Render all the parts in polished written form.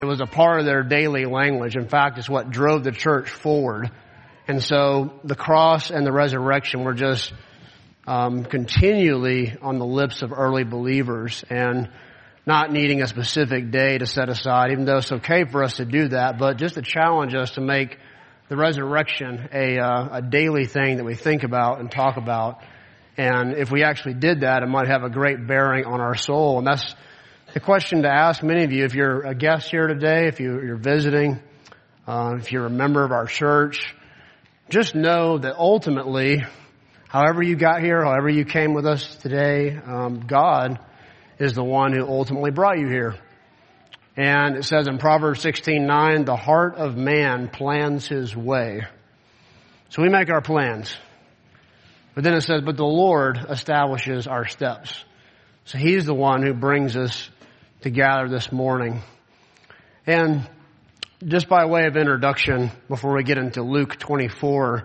It was a part of their daily language. In fact, it's what drove the church forward. And so the cross and the resurrection were just continually on the lips of early believers, and not needing a specific day to set aside, even though it's okay for us to do that, but just to challenge us to make the resurrection a daily thing that we think about and talk about. And if we actually did that, it might have a great bearing on our soul. And that's the question to ask many of you. If you're a guest here today, if you're visiting, if you're a member of our church, just know that ultimately, however you got here, however you came with us today, God is the one who ultimately brought you here. And it says in Proverbs 16:9, the heart of man plans his way. So we make our plans. But then it says, but the Lord establishes our steps. So He's the one who brings us to gather this morning. And just by way of introduction, before we get into Luke 24,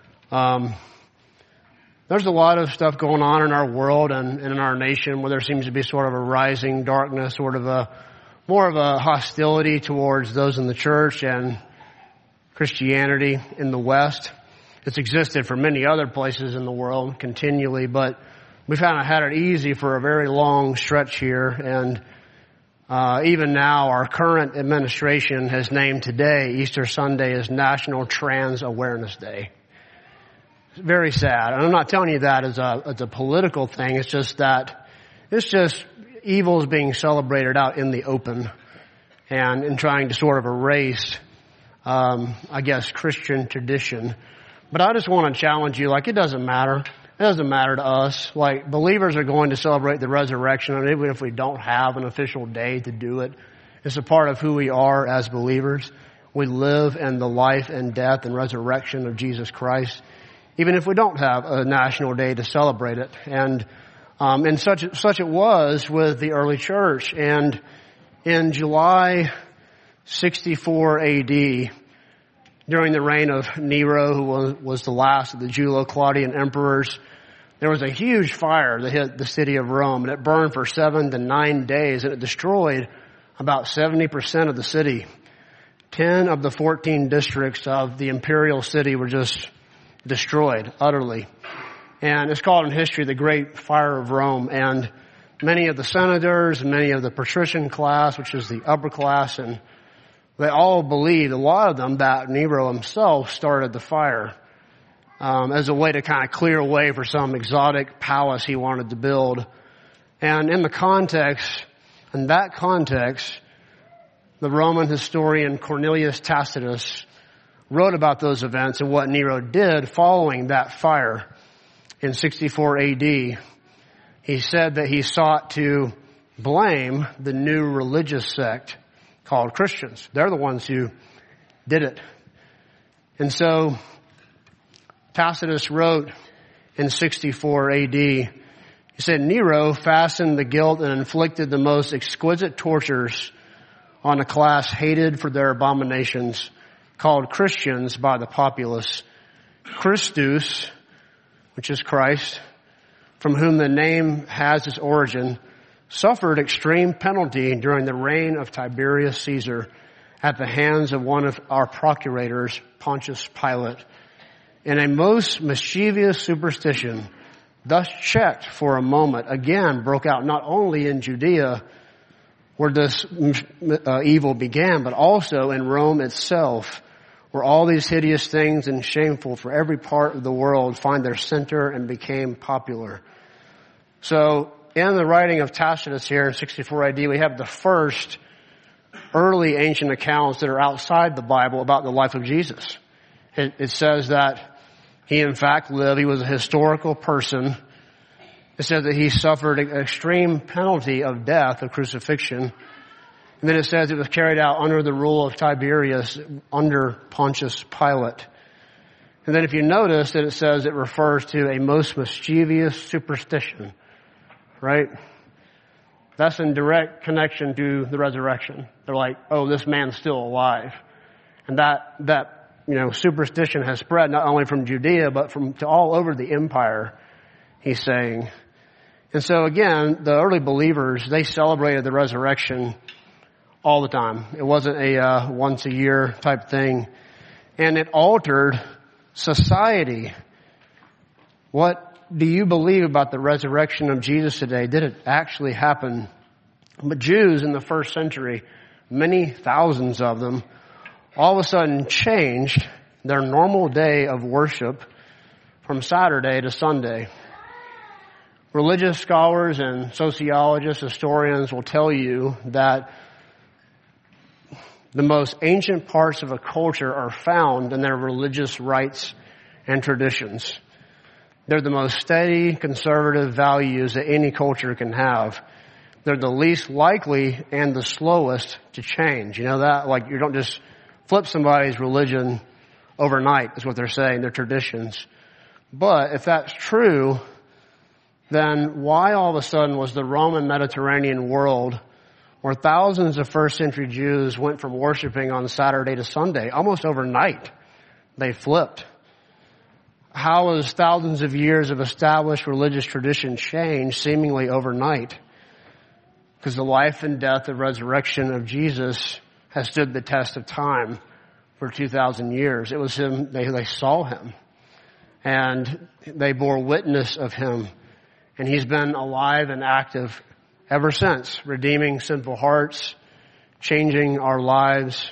there's a lot of stuff going on in our world and in our nation where there seems to be sort of a rising darkness, sort of more of a hostility towards those in the church and Christianity in the West. It's existed for many other places in the world continually, but we've kind of had it easy for a very long stretch here. And even now, our current administration has named today, Easter Sunday, as National Trans Awareness Day. It's very sad. And I'm not telling you that as a political thing. It's just evil is being celebrated out in the open and in trying to sort of erase, Christian tradition. But I just want to challenge you, it doesn't matter. It doesn't matter to us. Believers are going to celebrate the resurrection, and even if we don't have an official day to do it, it's a part of who we are as believers. We live in the life and death and resurrection of Jesus Christ, even if we don't have a national day to celebrate it. And such it was with the early church. And in July 64 A.D., during the reign of Nero, who was the last of the Julio-Claudian emperors, there was a huge fire that hit the city of Rome, and it burned for 7 to 9 days, and it destroyed about 70% of the city. 10 of the 14 districts of the imperial city were just destroyed utterly. And it's called in history the Great Fire of Rome. And many of the senators, many of the patrician class, which is the upper class, and they all believed, a lot of them, that Nero himself started the fire as a way to kind of clear a way for some exotic palace he wanted to build. And in that context, the Roman historian Cornelius Tacitus wrote about those events and what Nero did following that fire in 64 A.D. He said that he sought to blame the new religious sect called Christians. They're the ones who did it. And so Tacitus wrote in 64 A.D., he said, Nero fastened the guilt and inflicted the most exquisite tortures on a class hated for their abominations, called Christians by the populace. Christus, which is Christ, from whom the name has its origin, suffered extreme penalty during the reign of Tiberius Caesar at the hands of one of our procurators, Pontius Pilate. In a most mischievous superstition, thus checked for a moment, again broke out not only in Judea, where this evil began, but also in Rome itself, where all these hideous things and shameful for every part of the world find their center and became popular. So, in the writing of Tacitus here in 64 AD, we have the first early ancient accounts that are outside the Bible about the life of Jesus. It says that he in fact lived. He was a historical person. It says that he suffered an extreme penalty of death, of crucifixion. And then it says it was carried out under the rule of Tiberius, under Pontius Pilate. And then if you notice that it says it refers to a most mischievous superstition, right? That's in direct connection to the resurrection. They're like, oh, this man's still alive. And that superstition has spread not only from Judea, but to all over the empire, he's saying. And so again, the early believers, they celebrated the resurrection all the time. It wasn't a once a year type thing. And it altered society. What do you believe about the resurrection of Jesus today? Did it actually happen? But Jews in the first century, many thousands of them, all of a sudden changed their normal day of worship from Saturday to Sunday. Religious scholars and sociologists, historians will tell you that the most ancient parts of a culture are found in their religious rites and traditions. They're the most steady, conservative values that any culture can have. They're the least likely and the slowest to change. You know that? Like, you don't just flip somebody's religion overnight, is what they're saying, their traditions. But if that's true, then why all of a sudden was the Roman Mediterranean world, where thousands of first century Jews went from worshiping on Saturday to Sunday, almost overnight, they flipped? How has thousands of years of established religious tradition changed seemingly overnight? Because the life and death and resurrection of Jesus has stood the test of time for 2,000 years. It was him, they saw him, and they bore witness of him. And he's been alive and active ever since, redeeming sinful hearts, changing our lives,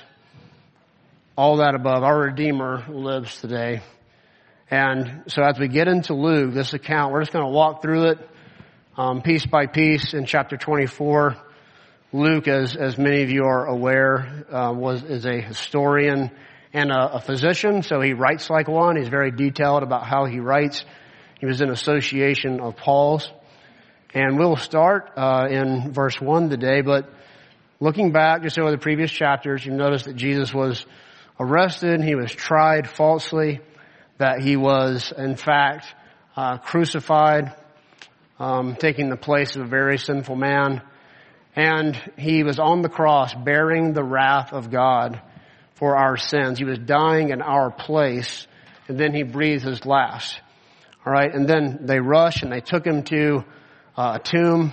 all that above. Our Redeemer lives today. And so as we get into Luke, this account, we're just going to walk through it piece by piece in chapter 24. Luke, as many of you are aware, is a historian and a physician, so he writes like one. He's very detailed about how he writes. He was in association of Paul's. And we'll start in verse 1 today, but looking back just over the previous chapters, you notice that Jesus was arrested, he was tried falsely, that he was in fact crucified, taking the place of a very sinful man, and he was on the cross bearing the wrath of God for our sins. He was dying in our place, and then he breathed his last. All right, and then they rushed and they took him to a tomb.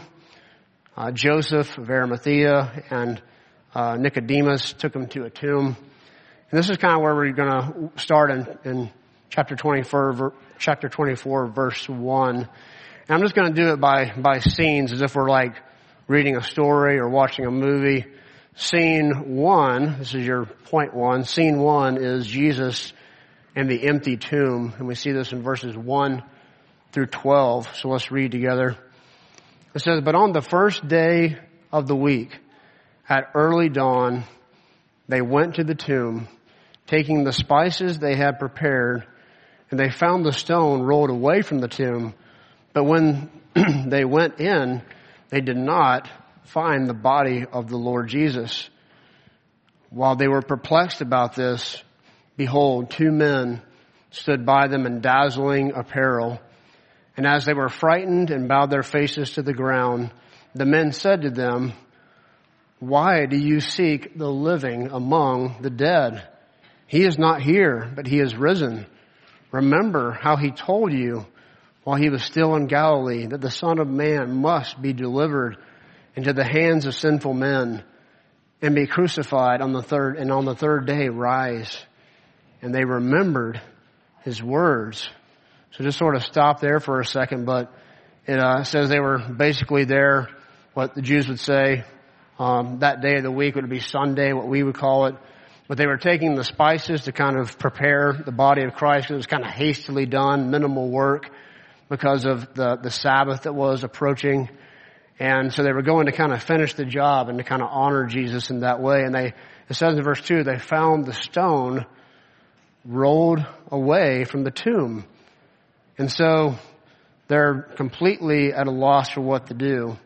Joseph of Arimathea and Nicodemus took him to a tomb. And this is kind of where we're going to start in chapter 24, verse 1. And I'm just going to do it by scenes, as if we're like reading a story or watching a movie. Scene 1, this is your point 1. Scene 1 is Jesus and the empty tomb. And we see this in verses 1 through 12. So let's read together. It says, "But on the first day of the week, at early dawn, they went to the tomb, taking the spices they had prepared, and they found the stone rolled away from the tomb. But when they went in, they did not find the body of the Lord Jesus. While they were perplexed about this, behold, 2 men stood by them in dazzling apparel. And as they were frightened and bowed their faces to the ground, the men said to them, 'Why do you seek the living among the dead? He is not here, but he is risen. Remember how he told you while he was still in Galilee that the Son of Man must be delivered into the hands of sinful men and be crucified on the third day rise.' And they remembered his words." So just sort of stop there for a second, but it says they were basically there, what the Jews would say, that day of the week would be Sunday, what we would call it. But they were taking the spices to kind of prepare the body of Christ. It was kind of hastily done, minimal work because of the Sabbath that was approaching. And so they were going to kind of finish the job and to kind of honor Jesus in that way. And it says in verse 2, they found the stone rolled away from the tomb. And so they're completely at a loss for what to do.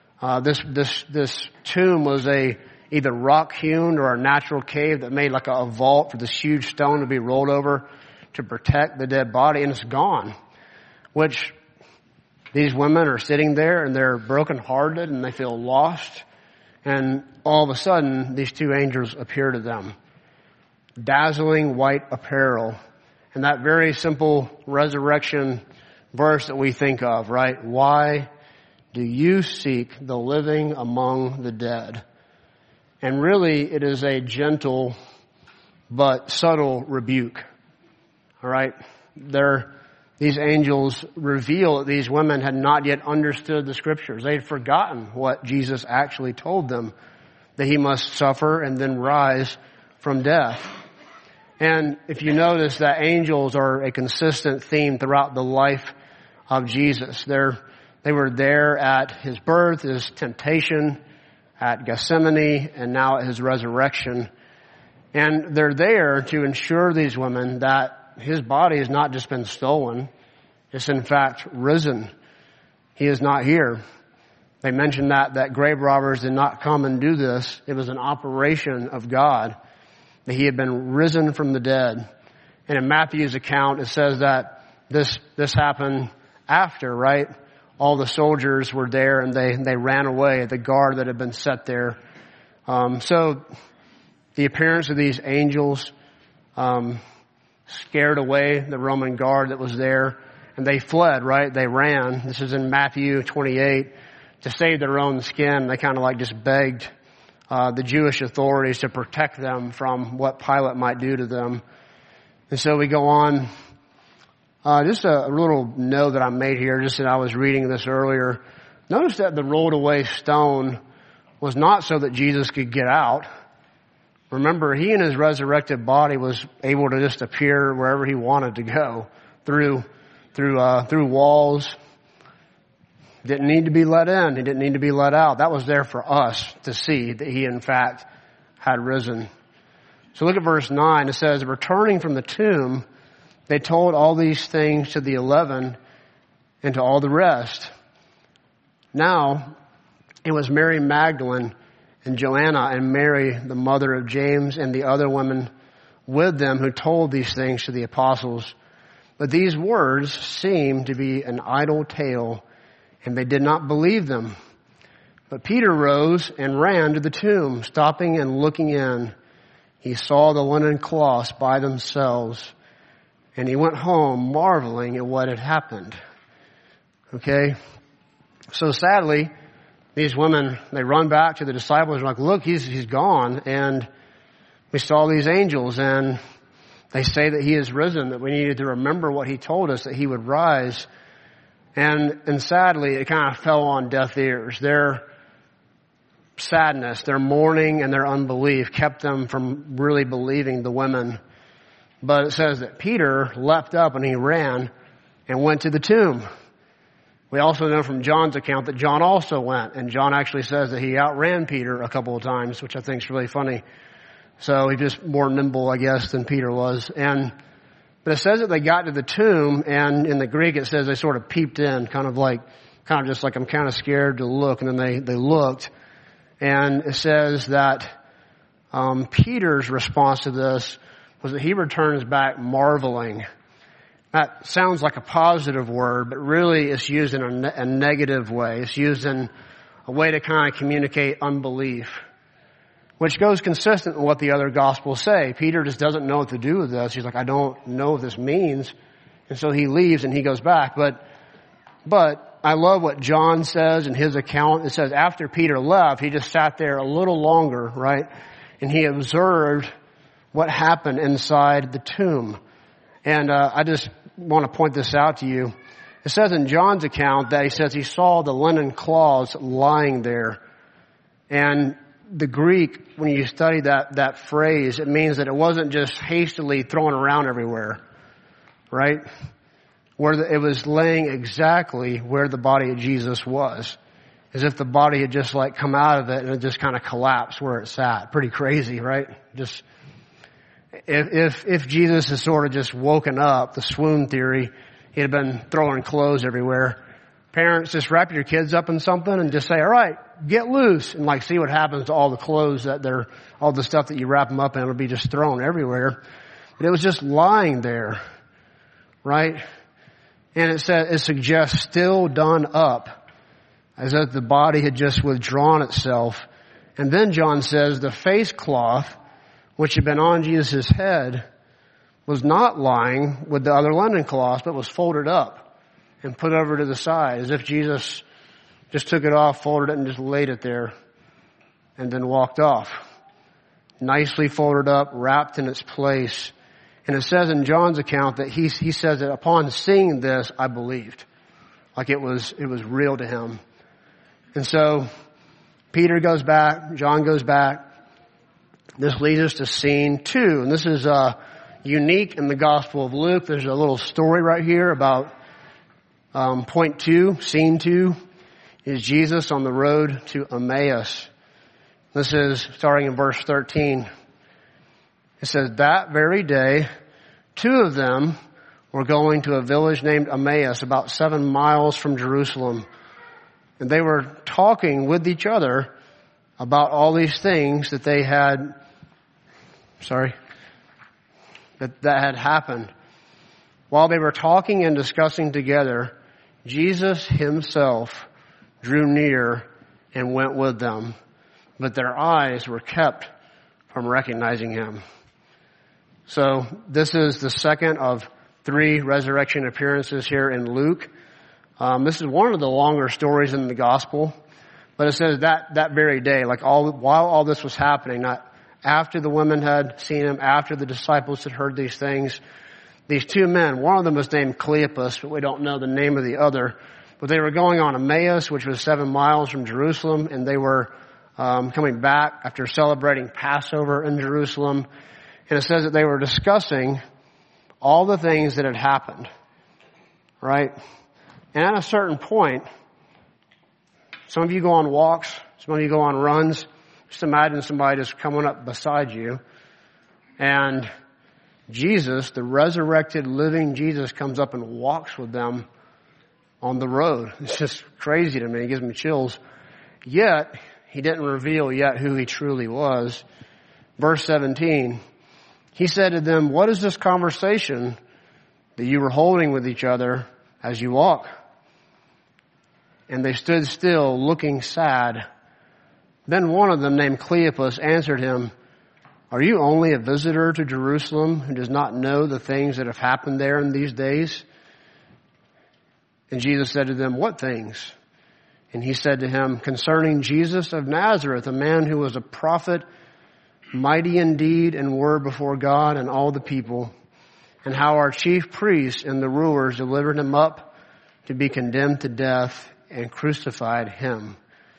This tomb was either rock hewn or a natural cave that made like a vault for this huge stone to be rolled over to protect the dead body, and it's gone. Which these women are sitting there and they're brokenhearted and they feel lost. And all of a sudden, these 2 angels appear to them. Dazzling white apparel. And that very simple resurrection verse that we think of, right? "Why do you seek the living among the dead?" And really, it is a gentle but subtle rebuke. All right? These angels reveal that these women had not yet understood the Scriptures. They had forgotten what Jesus actually told them, that he must suffer and then rise from death. And if you notice that angels are a consistent theme throughout the life of Jesus. They were there at his birth, his temptation, at Gethsemane, and now at his resurrection. And they're there to ensure these women that his body has not just been stolen. It's in fact risen. He is not here. They mentioned that grave robbers did not come and do this. It was an operation of God, that he had been risen from the dead. And in Matthew's account, it says that this happened after, right? All the soldiers were there and they ran away, the guard that had been set there. So the appearance of these angels scared away the Roman guard that was there, and they fled, right? They ran. This is in Matthew 28. To save their own skin, they kind of like just begged the Jewish authorities to protect them from what Pilate might do to them. And so we go on. Just a little note that I made here, just that I was reading this earlier. Notice that the rolled away stone was not so that Jesus could get out. Remember, he in his resurrected body was able to just appear wherever he wanted to go through walls. Didn't need to be let in. He didn't need to be let out. That was there for us to see that he in fact had risen. So look at verse 9. It says, returning from the tomb, they told all these things to the 11 and to all the rest. Now, it was Mary Magdalene and Joanna and Mary, the mother of James, and the other women with them who told these things to the apostles. But these words seemed to be an idle tale, and they did not believe them. But Peter rose and ran to the tomb, stopping and looking in. He saw the linen cloths by themselves, and he went home marveling at what had happened. Okay? So sadly, these women, they run back to the disciples and are like, look, he's gone, and we saw these angels, and they say that he is risen, that we needed to remember what he told us, that he would rise. And sadly, it kind of fell on deaf ears. Their sadness, their mourning, and their unbelief kept them from really believing the women. But it says that Peter leapt up and he ran and went to the tomb. We also know from John's account that John also went, and John actually says that he outran Peter a couple of times, which I think is really funny. So he's just more nimble, I guess, than Peter was. But it says that they got to the tomb, and in the Greek it says they sort of peeped in, kind of just like I'm kind of scared to look, and then they looked. And it says that Peter's response to this was that he returns back marveling. That sounds like a positive word, but really it's used in a negative way. It's used in a way to kind of communicate unbelief, which goes consistent with what the other Gospels say. Peter just doesn't know what to do with this. He's like, I don't know what this means. And so he leaves and he goes back. But I love what John says in his account. It says after Peter left, he just sat there a little longer, right? And he observed what happened inside the tomb. And I just want to point this out to you. It says in John's account that he says he saw the linen cloths lying there. And the Greek, when you study that phrase, it means that it wasn't just hastily thrown around everywhere, right? It was laying exactly where the body of Jesus was. As if the body had just like come out of it and it just kind of collapsed where it sat. Pretty crazy, right? Just, if Jesus had sort of just woken up, the swoon theory, he'd have been throwing clothes everywhere. Parents, just wrap your kids up in something and just say, all right, get loose, and like see what happens to all the clothes all the stuff that you wrap them up in, it'll be just thrown everywhere. But it was just lying there, right? And it suggests still done up, as if the body had just withdrawn itself. And then John says the face cloth, which had been on Jesus' head, was not lying with the other linen cloths, but was folded up and put over to the side, as if Jesus just took it off, folded it, and just laid it there, and then walked off. nicely folded up, wrapped in its place. And it says in John's account that he says that upon seeing this, I believed. Like it was real to him. And so Peter goes back, John goes back. This leads us to scene 2. And this is unique in the Gospel of Luke. There's a little story right here about point 2, scene 2, is Jesus on the road to Emmaus. This is starting in verse 13. It says, that very day, 2 of them were going to a village named Emmaus, about 7 miles from Jerusalem. And they were talking with each other about all these things that they had, that had happened. While they were talking and discussing together, Jesus himself drew near and went with them, but their eyes were kept from recognizing him. So this is the second of 3 resurrection appearances here in Luke. This is one of the longer stories in the gospel, but it says that very day, like while all this was happening, not after the women had seen him, after the disciples had heard these things, these 2 men, one of them was named Cleopas, but we don't know the name of the other, but they were going on Emmaus, which was 7 miles from Jerusalem, and they were coming back after celebrating Passover in Jerusalem. And it says that they were discussing all the things that had happened, right? And at a certain point, some of you go on walks, some of you go on runs. Just imagine somebody just coming up beside you, and Jesus, the resurrected living Jesus, comes up and walks with them on the road. It's just crazy to me. It gives me chills. Yet, he didn't reveal yet who he truly was. Verse 17, he said to them, what is this conversation that you were holding with each other as you walk? And they stood still, looking sad. Then one of them, named Cleopas, answered him, are you only a visitor to Jerusalem who does not know the things that have happened there in these days? And Jesus said to them, what things? And he said to him, concerning Jesus of Nazareth, a man who was a prophet, mighty in deed and word before God and all the people, and how our chief priests and the rulers delivered him up to be condemned to death and crucified him.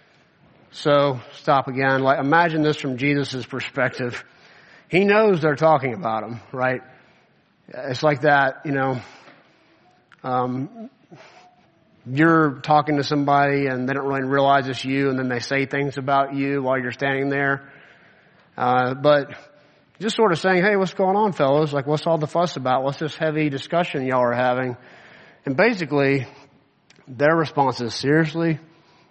So, stop again. Like, imagine this from Jesus' perspective. He knows they're talking about him, right? It's like that, you're talking to somebody and they don't really realize it's you, and then they say things about you while you're standing there. But just sort of saying, hey, what's going on, fellas? Like, what's all the fuss about? What's this heavy discussion y'all are having? And basically, their response is, seriously?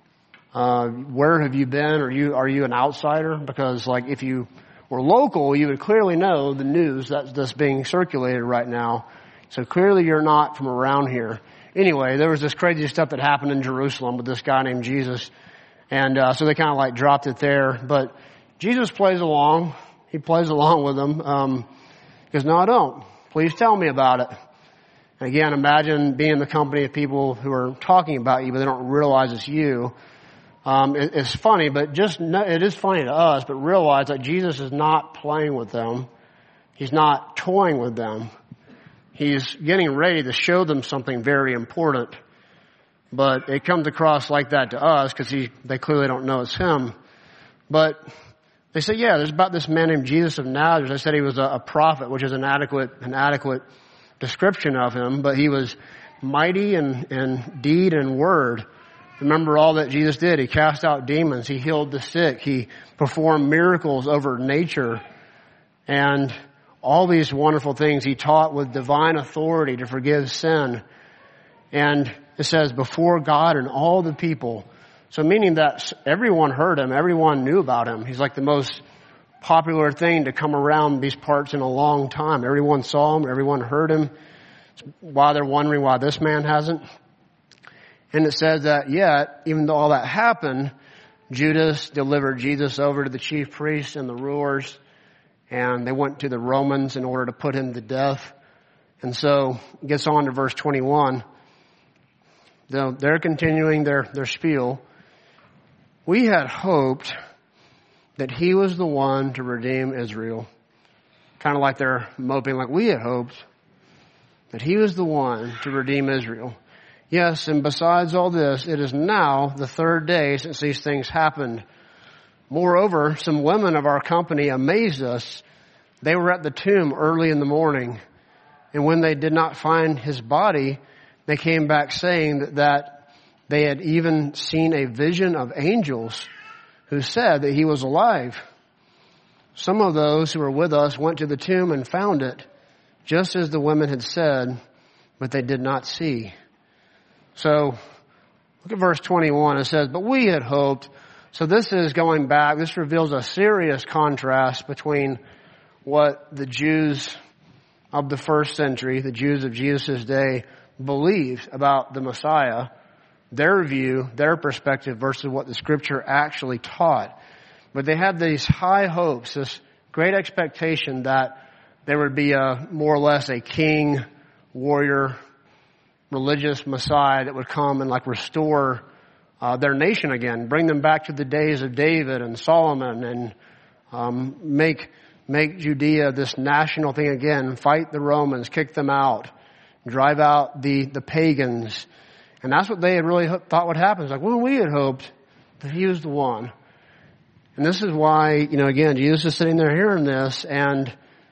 Where have you been? Are you an outsider? Because like if you were local, you would clearly know the news that's being circulated right now. So clearly you're not from around here. Anyway, there was this crazy stuff that happened in Jerusalem with this guy named Jesus. And so they kind of like dropped it there. But Jesus plays along. He plays along with them. He goes, no, I don't. Please tell me about it. And again, imagine being in the company of people who are talking about you, but they don't realize it's you. It's funny, but it is funny to us, but realize that Jesus is not playing with them. He's not toying with them. He's getting ready to show them something very important. But it comes across like that to us because they clearly don't know it's him. But they say, yeah, there's about this man named Jesus of Nazareth. They said he was a prophet, which is an adequate description of him. But he was mighty in deed and word. Remember all that Jesus did. He cast out demons. He healed the sick. He performed miracles over nature. And all these wonderful things. He taught with divine authority to forgive sin. And it says before God and all the people. So meaning that everyone heard him. Everyone knew about him. He's like the most popular thing to come around these parts in a long time. Everyone saw him. Everyone heard him. It's why they're wondering why this man hasn't. And it says that yet, even though all that happened, Judas delivered Jesus over to the chief priests and the rulers, and they went to the Romans in order to put him to death. And so it gets on to verse 21. They're continuing their spiel. We had hoped that he was the one to redeem Israel. Kind of like they're moping, like we had hoped, that he was the one to redeem Israel. Yes, and besides all this, it is now the third day since these things happened. Moreover, some women of our company amazed us. They were at the tomb early in the morning, and when they did not find his body, they came back saying that they had even seen a vision of angels who said that he was alive. Some of those who were with us went to the tomb and found it, just as the women had said, but they did not see. So, look at verse 21. It says, but we had hoped. So this is going back. This reveals a serious contrast between what the Jews of the first century, the Jews of Jesus' day, believed about the Messiah, their view, their perspective versus what the Scripture actually taught. But they had these high hopes, this great expectation that there would be more or less a king, warrior, religious Messiah that would come and restore their nation again, bring them back to the days of David and Solomon, and make Judea this national thing again, fight the Romans, kick them out, drive out the pagans. And that's what they had really thought would happen. It's like, well, we had hoped that he was the one. And this is why, again, Jesus is sitting there hearing this, and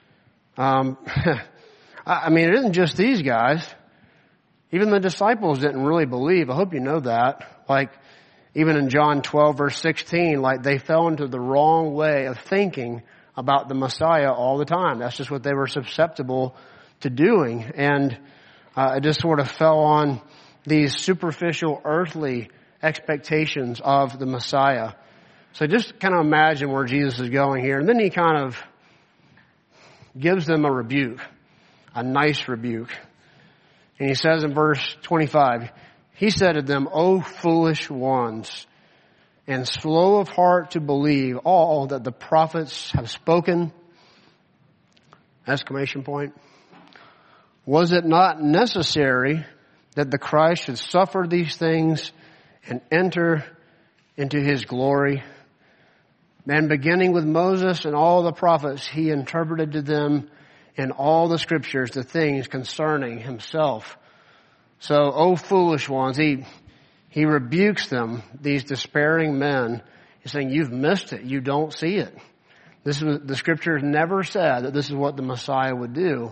I mean, it isn't just these guys. Even the disciples didn't really believe. I hope you know that. Even in John 12, verse 16, they fell into the wrong way of thinking about the Messiah all the time. That's just what they were susceptible to doing. And it just sort of fell on these superficial earthly expectations of the Messiah. So just kind of imagine where Jesus is going here. And then he kind of gives them a rebuke, a nice rebuke. And he says in verse 25, he said to them, O foolish ones, and slow of heart to believe all that the prophets have spoken. Exclamation point. Was it not necessary that the Christ should suffer these things and enter into his glory? And beginning with Moses and all the prophets, he interpreted to them in all the scriptures the things concerning himself. So, O foolish ones, he rebukes them, these despairing men. He's saying, you've missed it. You don't see it. The scriptures never said that this is what the Messiah would do.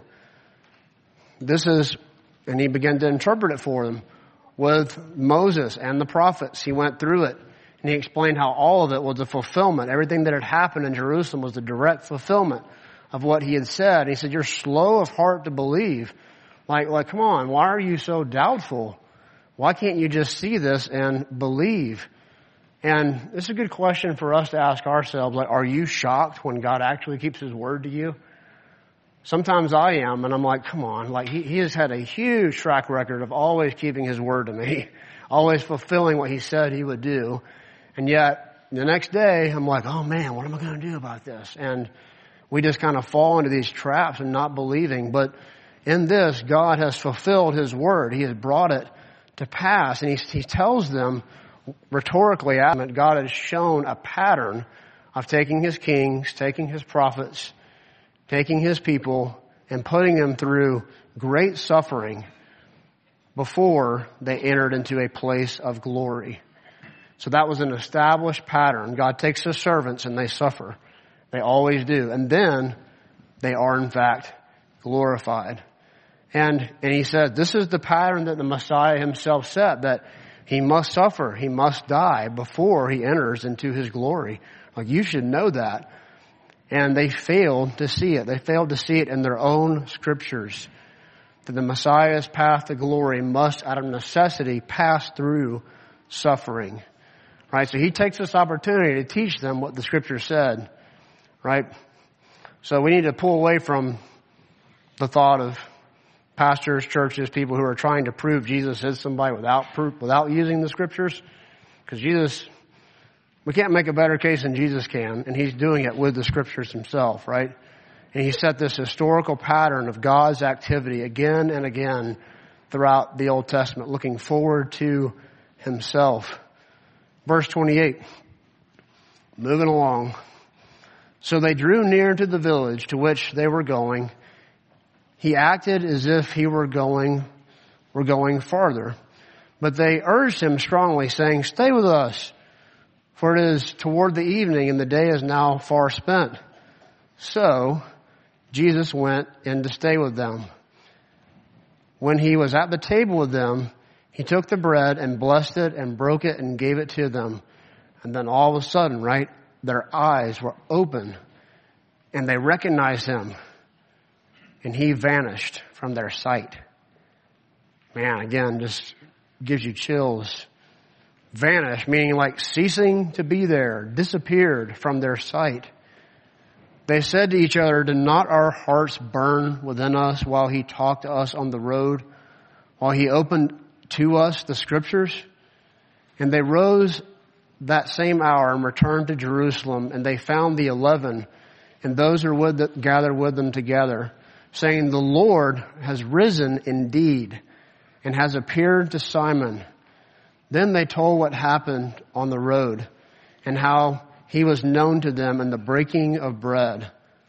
And he began to interpret it for them with Moses and the prophets. He went through it. And he explained how all of it was a fulfillment. Everything that had happened in Jerusalem was the direct fulfillment of what he had said. He said, you're slow of heart to believe. Come on, why are you so doubtful? Why can't you just see this and believe? And this is a good question for us to ask ourselves. Are you shocked when God actually keeps his word to you? Sometimes I am, and I'm like, come on. He has had a huge track record of always keeping his word to me, always fulfilling what he said he would do. And yet, the next day, I'm like, oh man, what am I going to do about this? And we just kind of fall into these traps and not believing. But in this, God has fulfilled his word. He has brought it to pass. And he tells them rhetorically, God has shown a pattern of taking his kings, taking his prophets, taking his people, and putting them through great suffering before they entered into a place of glory. So that was an established pattern. God takes his servants and they suffer. They always do. And then they are in fact glorified. And he said, this is the pattern that the Messiah himself set, that he must suffer, he must die before he enters into his glory. You should know that. And they failed to see it. They failed to see it in their own scriptures. That the Messiah's path to glory must, out of necessity, pass through suffering. Right? So he takes this opportunity to teach them what the scripture said. Right? So we need to pull away from the thought of pastors, churches, people who are trying to prove Jesus is somebody without proof, without using the scriptures. Because Jesus, we can't make a better case than Jesus can, and he's doing it with the scriptures himself, right? And he set this historical pattern of God's activity again and again throughout the Old Testament, looking forward to himself. Verse 28, moving along. So they drew near to the village to which they were going. He acted as if he were going farther. But they urged him strongly, saying, "Stay with us, for it is toward the evening, and the day is now far spent." So Jesus went in to stay with them. When he was at the table with them, he took the bread and blessed it and broke it and gave it to them. And then all of a sudden, right, their eyes were open and they recognized him, and he vanished from their sight. Man, again, just gives you chills. Vanished, meaning like ceasing to be there, disappeared from their sight. They said to each other, "Did not our hearts burn within us while he talked to us on the road, while he opened to us the scriptures?" And they rose that same hour and returned to Jerusalem, and they found the 11 and those who were gathered with them together, saying, "The Lord has risen indeed and has appeared to Simon." Then they told what happened on the road and how he was known to them in the breaking of bread.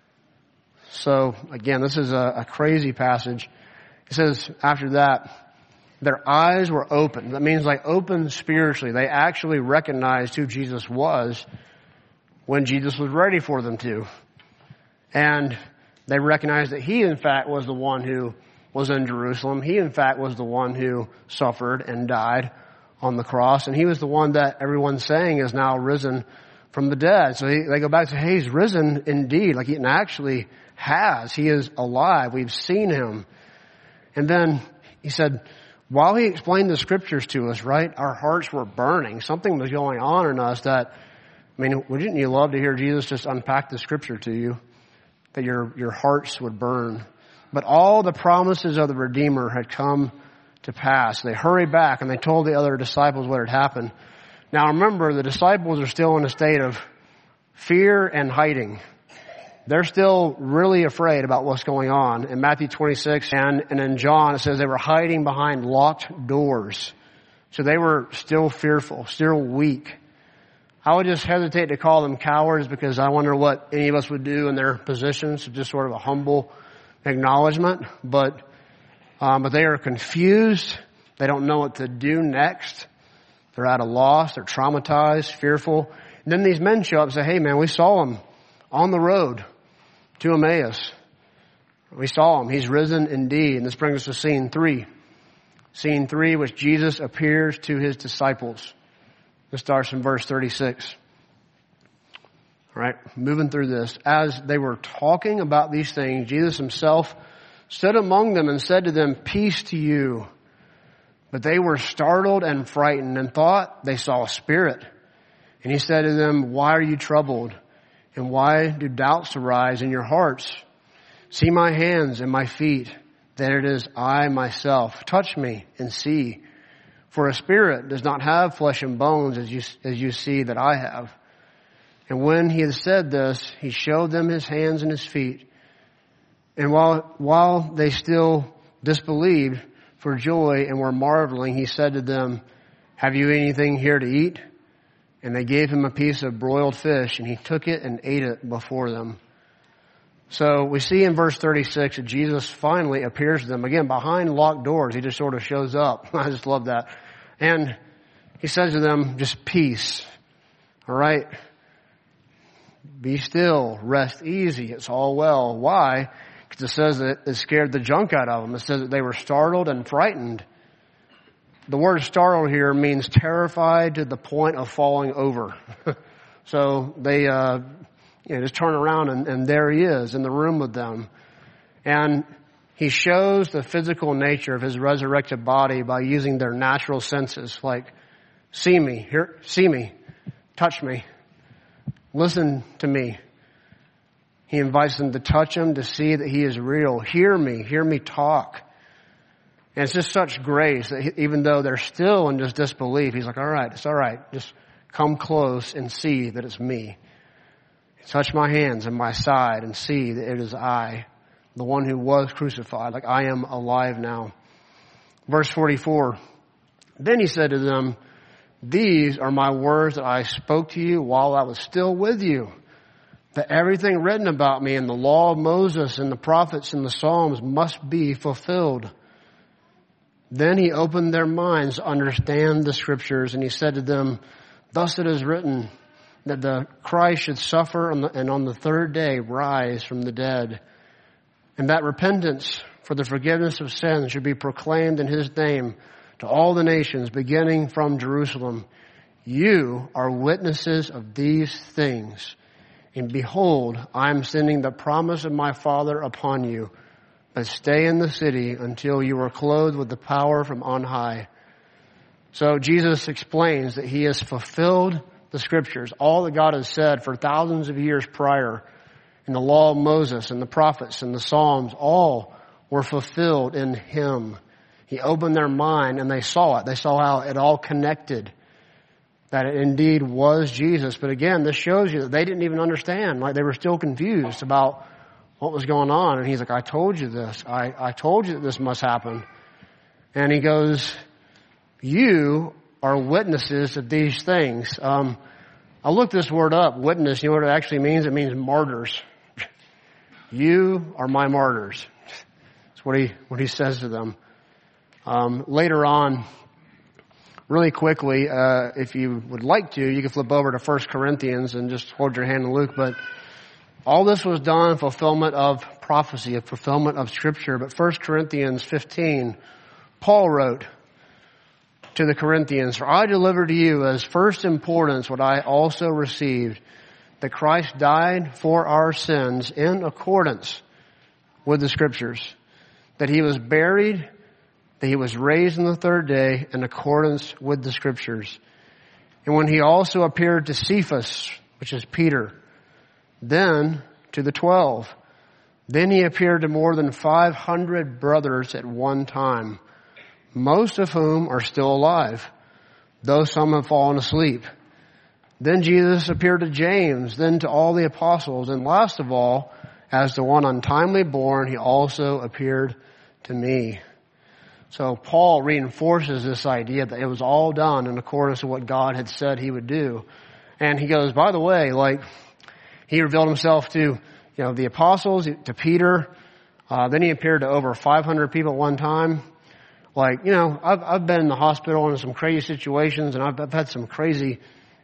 So again, this is a crazy passage. It says after that, their eyes were open. That means like open spiritually. They actually recognized who Jesus was when Jesus was ready for them to. And they recognized that he in fact was the one who was in Jerusalem. He in fact was the one who suffered and died on the cross. And he was the one that everyone's saying is now risen from the dead. So they go back to, hey, he's risen indeed. Like he actually has. He is alive. We've seen him. And then he said, while he explained the scriptures to us, right, our hearts were burning. Something was going on in us that, I mean, wouldn't you love to hear Jesus just unpack the scripture to you? That your hearts would burn. But all the promises of the Redeemer had come to pass. They hurried back and they told the other disciples what had happened. Now remember, the disciples are still in a state of fear and hiding. They're still really afraid about what's going on. In Matthew 26 and in John, it says they were hiding behind locked doors. So they were still fearful, still weak. I would just hesitate to call them cowards because I wonder what any of us would do in their positions. Just sort of a humble acknowledgement. But they are confused. They don't know what to do next. They're at a loss. They're traumatized, fearful. And then these men show up and say, "Hey man, we saw him on the road to Emmaus. We saw him. He's risen indeed." And this brings us to scene 3. Scene 3, which Jesus appears to his disciples. This starts in verse 36. All right, moving through this. As they were talking about these things, Jesus himself stood among them and said to them, "Peace to you." But they were startled and frightened and thought they saw a spirit. And he said to them, "Why are you troubled? And why do doubts arise in your hearts? See my hands and my feet, that it is I myself. Touch me and see. For a spirit does not have flesh and bones as you see that I have." And when he had said this, he showed them his hands and his feet. And while they still disbelieved for joy and were marveling, he said to them, "Have you anything here to eat?" And they gave him a piece of broiled fish, and he took it and ate it before them. So we see in verse 36 that Jesus finally appears to them. Again, behind locked doors, he just sort of shows up. I just love that. And he says to them, just peace. All right? Be still. Rest easy. It's all well. Why? Because it says that it scared the junk out of them. It says that they were startled and frightened. The word startled here means terrified to the point of falling over. So they just turn around and there he is in the room with them. And he shows the physical nature of his resurrected body by using their natural senses, like see me, touch me, listen to me. He invites them to touch him, to see that he is real. Hear me talk. And it's just such grace that even though they're still in just disbelief, he's like, all right, it's all right. Just come close and see that it's me. Touch my hands and my side and see that it is I, the one who was crucified. Like I am alive now. Verse 44. Then he said to them, "These are my words that I spoke to you while I was still with you." that everything written about me in the law of Moses and the prophets and the Psalms must be fulfilled. Then he opened their minds to understand the scriptures, and he said to them, thus it is written that the Christ should suffer and on the third day rise from the dead, and that repentance for the forgiveness of sins should be proclaimed in his name to all the nations, beginning from Jerusalem. You are witnesses of these things. And behold, I am sending the promise of my Father upon you. But stay in the city until you are clothed with the power from on high. So Jesus explains that he has fulfilled the scriptures, all that God has said for thousands of years prior in the law of Moses and the prophets and the Psalms, all were fulfilled in him. He opened their mind and they saw it. They saw how it all connected, that it indeed was Jesus. But again, this shows you that they didn't even understand. Like, they were still confused about what was going on. And he's like, I told you this. I told you that this must happen. And he goes, you are witnesses of these things. I looked this word up, witness. You know what it actually means? It means martyrs. You are my martyrs. That's what he says to them. Later on, really quickly, if you would like to, you can flip over to 1 Corinthians and just hold your hand in Luke. But all this was done in fulfillment of prophecy, a fulfillment of Scripture. But 1 Corinthians 15, Paul wrote to the Corinthians, for I delivered to you as first importance what I also received, that Christ died for our sins in accordance with the Scriptures, that he was buried, that he was raised on the third day in accordance with the Scriptures. And when he also appeared to Cephas, which is Peter, then to the 12, then he appeared to more than 500 brothers at one time, most of whom are still alive, though some have fallen asleep. Then Jesus appeared to James, then to all the apostles, and last of all, as the one untimely born, he also appeared to me. So Paul reinforces this idea that it was all done in accordance with what God had said he would do. And he goes, by the way, like, he revealed himself to, the apostles, to Peter. Then he appeared to over 500 people at one time. Like, I've been in the hospital in some crazy situations, and I've had some crazy,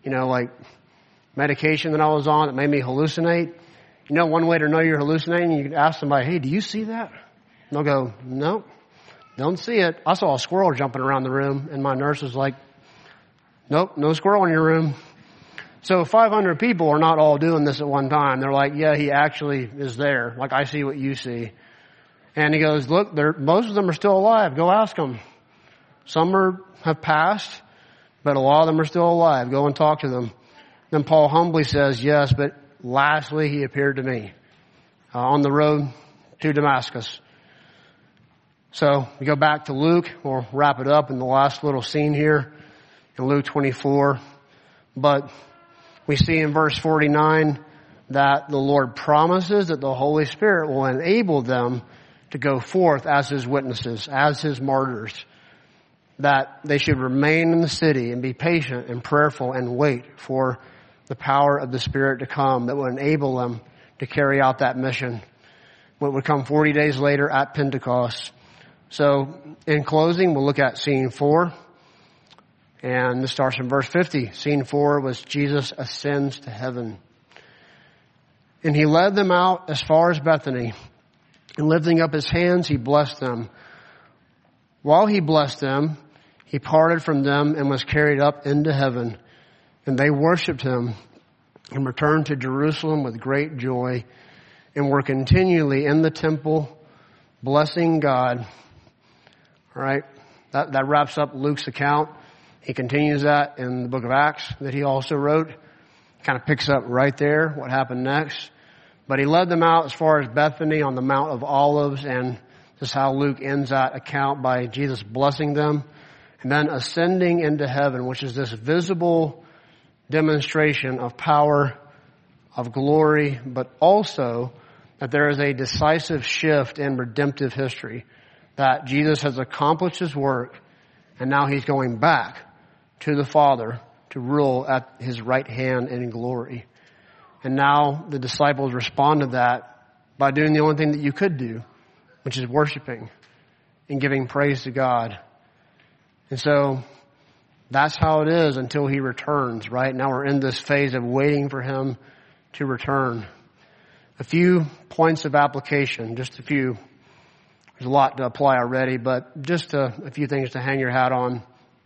medication that I was on that made me hallucinate. One way to know you're hallucinating, you can ask somebody, hey, do you see that? And they'll go, no, don't see it. I saw a squirrel jumping around the room, and my nurse was like, nope, no squirrel in your room. So 500 people are not all doing this at one time. They're like, yeah, he actually is there. Like, I see what you see. And he goes, look, most of them are still alive. Go ask them. Some have passed, but a lot of them are still alive. Go and talk to them. Then Paul humbly says, yes, but lastly he appeared to me on the road to Damascus. So we go back to Luke. We'll wrap it up in the last little scene here in Luke 24. But we see in verse 49 that the Lord promises that the Holy Spirit will enable them to go forth as his witnesses, as his martyrs, that they should remain in the city and be patient and prayerful and wait for the power of the Spirit to come that will enable them to carry out that mission. What would come 40 days later at Pentecost. So in closing, we'll look at scene 4. And this starts in verse 50. Scene 4 was Jesus ascends to heaven. And he led them out as far as Bethany. And lifting up his hands, he blessed them. While he blessed them, he parted from them and was carried up into heaven. And they worshiped him and returned to Jerusalem with great joy and were continually in the temple blessing God. All right. That wraps up Luke's account. He continues that in the book of Acts that he also wrote. Kind of picks up right there what happened next. But he led them out as far as Bethany on the Mount of Olives, and this is how Luke ends that account by Jesus blessing them and then ascending into heaven, which is this visible demonstration of power, of glory, but also that there is a decisive shift in redemptive history, that Jesus has accomplished his work and now he's going back to the Father to rule at his right hand in glory. And now the disciples respond to that by doing the only thing that you could do, which is worshiping and giving praise to God. And so that's how it is until he returns, right? Now we're in this phase of waiting for him to return. A few points of application, just a few. There's a lot to apply already, but just a few things to hang your hat on.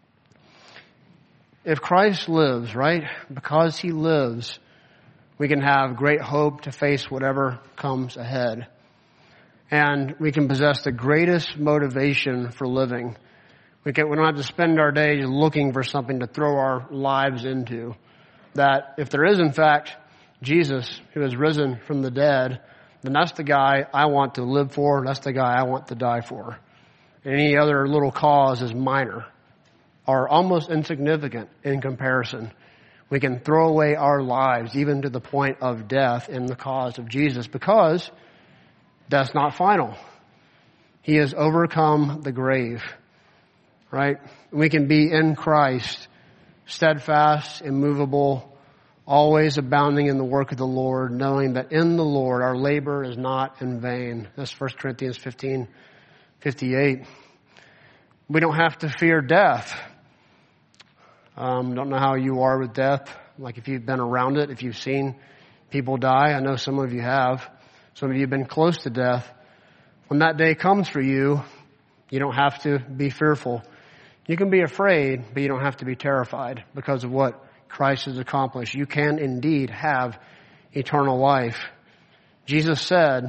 If Christ lives, right? Because he lives, we can have great hope to face whatever comes ahead. And we can possess the greatest motivation for living. We don't have to spend our days looking for something to throw our lives into. That if there is in fact Jesus who has risen from the dead, then that's the guy I want to live for. That's the guy I want to die for. Any other little cause is minor or almost insignificant in comparison. We can throw away our lives even to the point of death in the cause of Jesus because death's not final. He has overcome the grave, right? We can be in Christ, steadfast, immovable, always abounding in the work of the Lord, knowing that in the Lord our labor is not in vain. That's 1 Corinthians 15:58. We don't have to fear death. Don't know how you are with death. Like if you've been around it, if you've seen people die. I know some of you have. Some of you have been close to death. When that day comes for you, you don't have to be fearful. You can be afraid, but you don't have to be terrified because of what Christ has accomplished. You can indeed have eternal life. Jesus said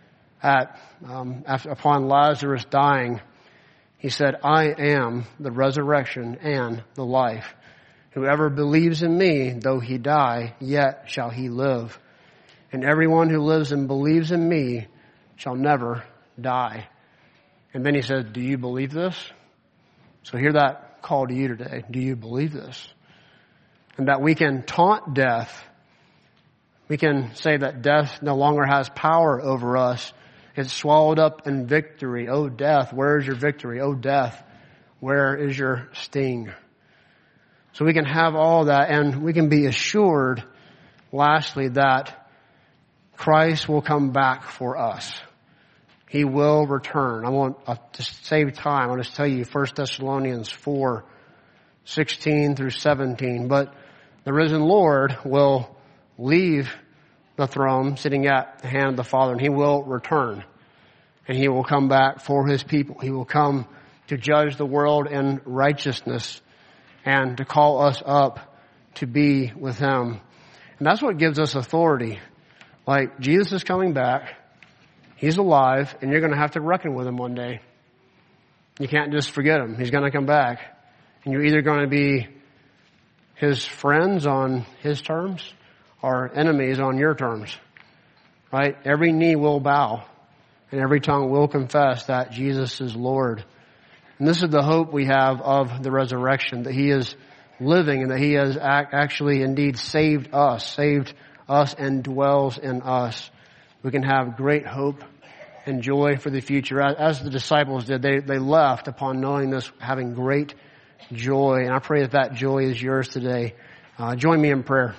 upon Lazarus dying, he said, I am the resurrection and the life. Whoever believes in me, though he die, yet shall he live. And everyone who lives and believes in me shall never die. And then he said, do you believe this? So hear that call to you today. Do you believe this? And that we can taunt death. We can say that death no longer has power over us. It's swallowed up in victory. Oh, death, where is your victory? Oh, death, where is your sting? So we can have all that, and we can be assured, lastly, that Christ will come back for us. He will return. To save time, I'll just tell you 1 Thessalonians 4:16 through 17. But the risen Lord will leave the throne sitting at the hand of the Father, and he will return. And he will come back for his people. He will come to judge the world in righteousness and to call us up to be with him. And that's what gives us authority. Like, Jesus is coming back. He's alive, and you're going to have to reckon with him one day. You can't just forget him. He's going to come back. And you're either going to be his friends on his terms or enemies on your terms. Right? Every knee will bow, and every tongue will confess that Jesus is Lord. And this is the hope we have of the resurrection, that he is living and that he has actually indeed saved us and dwells in us. We can have great hope and joy for the future. As the disciples did, they left upon knowing this, having great joy. And I pray that joy is yours today. Join me in prayer.